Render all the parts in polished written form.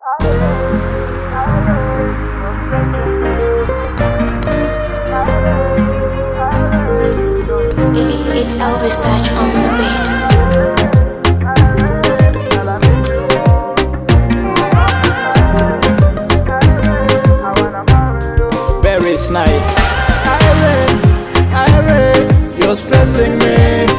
It's Elvis Touch on the beat. Very Snipes. Irene, you're stressing me.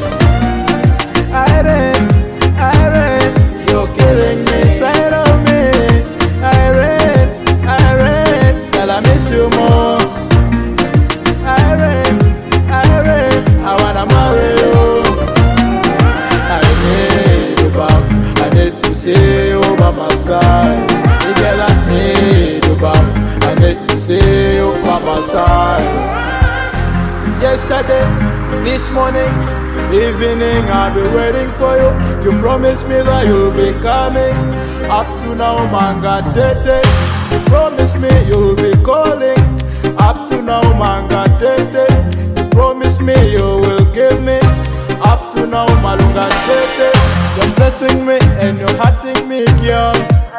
Irene, you're killing me inside of me. Irene, girl, I miss you more. Irene, I wanna marry you. I need you back, I need to see you by my side. Girl, I need you back, I need to see you by my side. Yesterday, this morning, evening, I'll be waiting for you. You promised me that you'll be coming. Up to now, man, got dead. You promised me you'll be calling. Up to now, man, got dead. You promised me you will give me. Up to now, man, got dead. You're stressing me and you're hurting me, girl.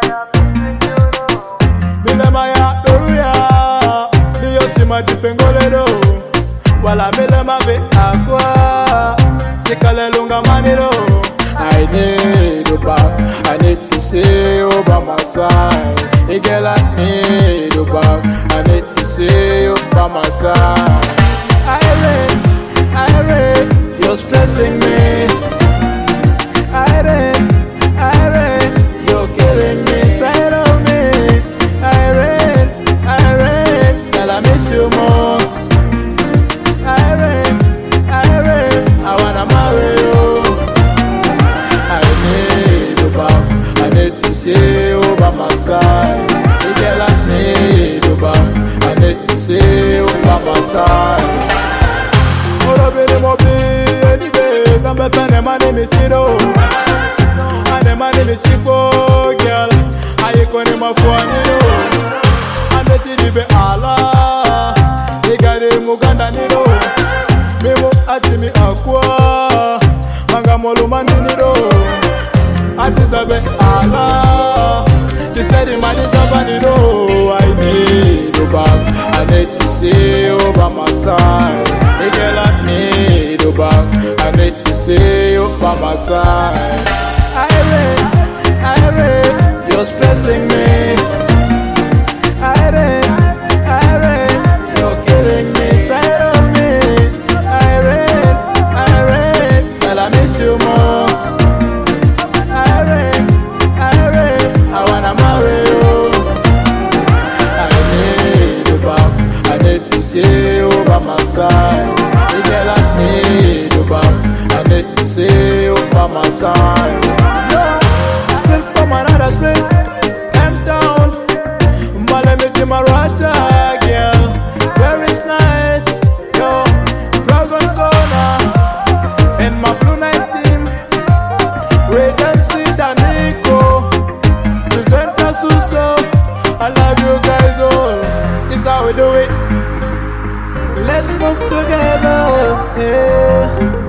Milemaya doruya, niyo sima difengoledo. Wala milema be aqua, sikale lunga maniro. I need you back, I need to see you by my side. Hey girl, I need you back, I need to see you by my side. Irene, you're stressing me. Irene, you're killing me inside of me. Irene, girl, I miss you more. Irene, I wanna marry you. I need you back, I need to see you by my side. Hey girl, I need you back, I need to see you by my side. Ora bene mobi, any day, I'm a fan of my name is Chido. And the man is Chifo, girl. I ain't my phone, you know. And the TV be Allah. They got a Muganda, you know. Memo atimi aqua. Mangamolo manino. Atizabe Allah. The teddy man is a vanino. I need you back. I need to see you by my side. Hey girl, I need you back. I need to see you by my side. Irene, you're stressing me. Irene, you're killing me inside of me. Irene, girl, I miss you more. Irene, I wanna marry you. I need you back, I need to see you by my side. Hey girl, I need you back, I need to see you by my side. Still from another street, M town. Malemiti Marata, girl. Very nice, yo. Dragon Corner, and my blue night team. Wait and see Danico. Presenter Suso. I love you guys all. Is how we do it. Let's move together, yeah.